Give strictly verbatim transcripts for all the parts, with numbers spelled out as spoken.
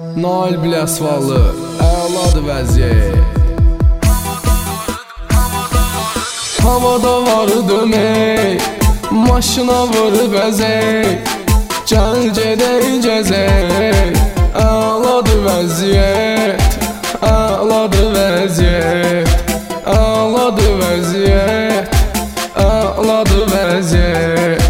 Nail Biləsvalı, əladır vəziyyət. Havada vardım ey, maşına vurub əzey, gəl gedək gəzək. Əladır vəziyyət, əladır vəziyyət, əladır vəziyyət, əladır vəziyyət.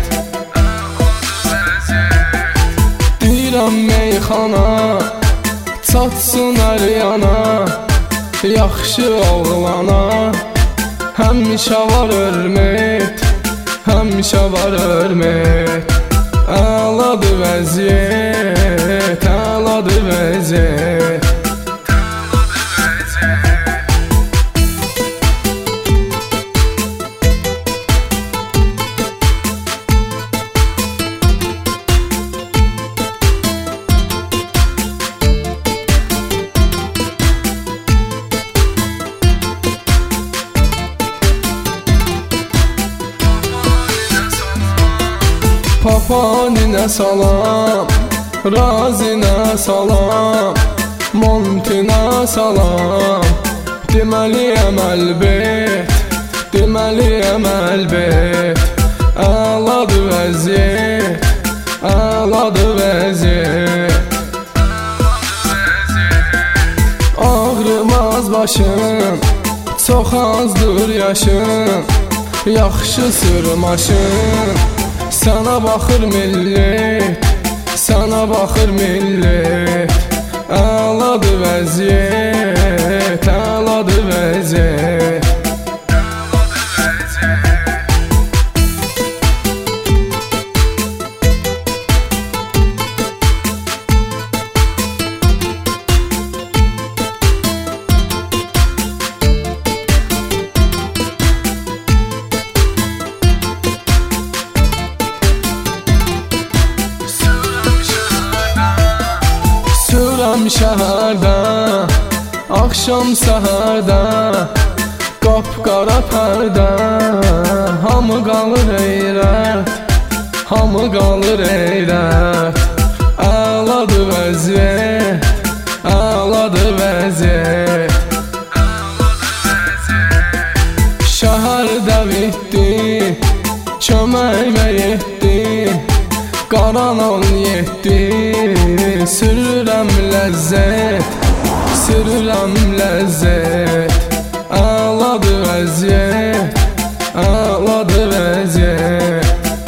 Deyirəm meyxana, çatsın hər yana, yaxşı oğlana. Həmişə var hörmət, həmişə var hörmət. Əladır vəziyyət, əladır vəziyyət. Papaninə salam, Razinə salam, Montinə salam. Deməliyəm əlbət, deməliyəm əlbət. Əladır vəziyyət, əladır vəziyyət. Ağrımaz başım, çox azdır yaşım, yaxşı sırmaşım. Sana baxır millət, sana baxır millət. Əladır vəziyyət, əladır vəziyyət. Sürəm şəhərdə, axşam səhərdə, qapqara pərdə. Hamı qalır eyrət, hamı qalır eyrət. Əladır vəziyyət, əladır vəziyyət. Şəhərdə bitdi, köməkmə yetdi, qaranan yetdi. Sürürəm ləzzət, sürürəm ləzzət. Əladır vəziyyət, əladır vəziyyət.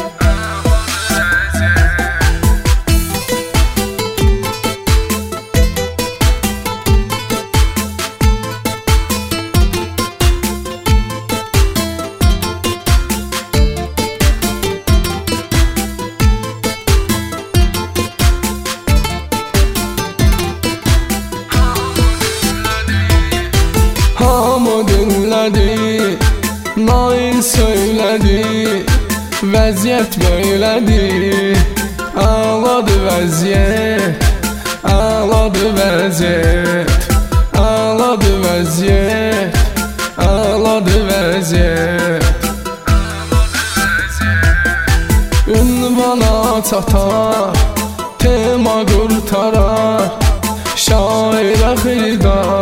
Hamı dinlədi, Nail söylədi, vəziyyət belədir. Əladır vəziyyət, əladır vəziyyət, əladır vəziyyət, əladır vəziyyət. Ünvana çatar, tema qurtarar, şairə xidar.